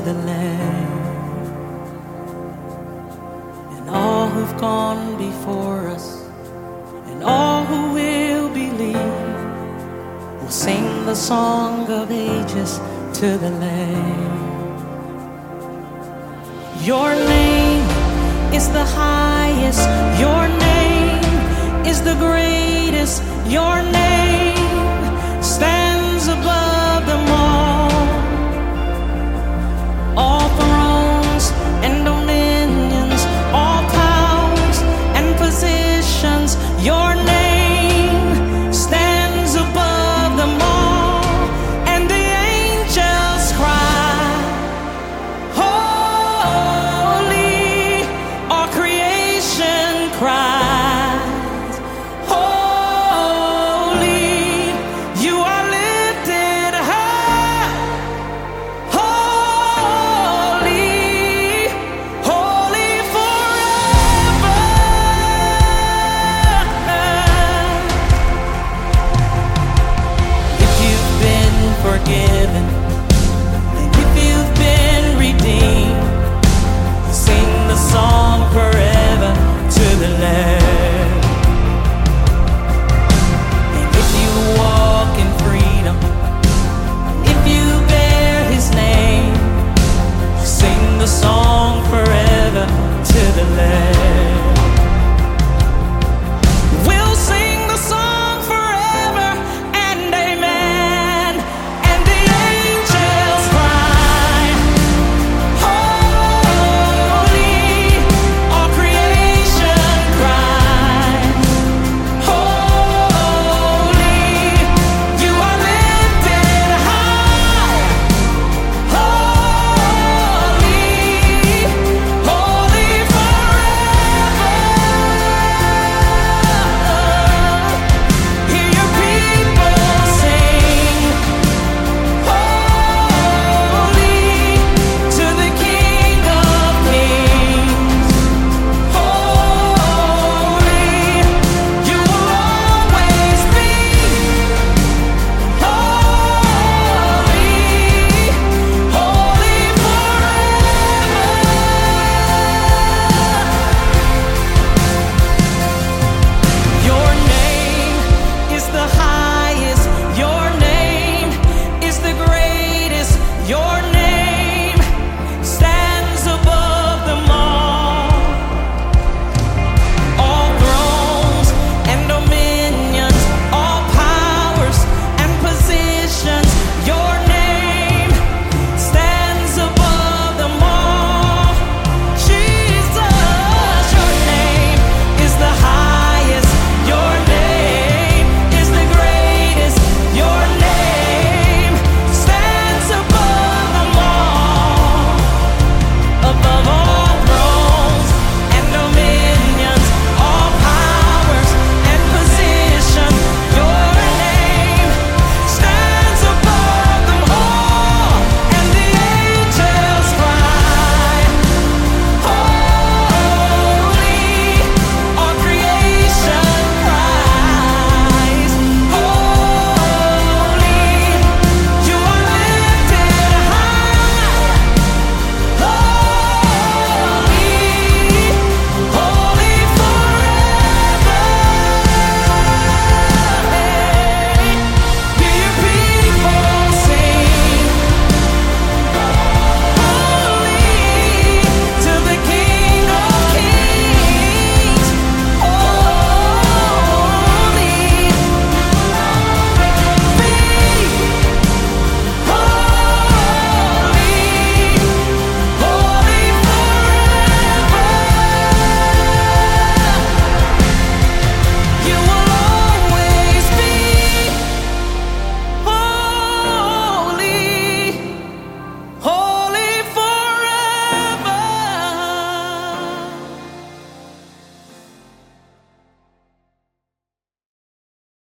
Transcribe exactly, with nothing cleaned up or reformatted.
the Lamb. And all who've gone before us, and all who will believe, will sing the song of ages to the Lamb. Your name is the highest, your name is the greatest, your name stands above them all. All thrones and dominions, all powers and positions, your name stands above them all. And the angels cry, holy, all creation cries, holy, you are lifted high, holy, holy forever. If you've been forgiven, and if you've been redeemed, sing the song forever to the Lamb. And if you walk in freedom, and if you bear His name, sing the song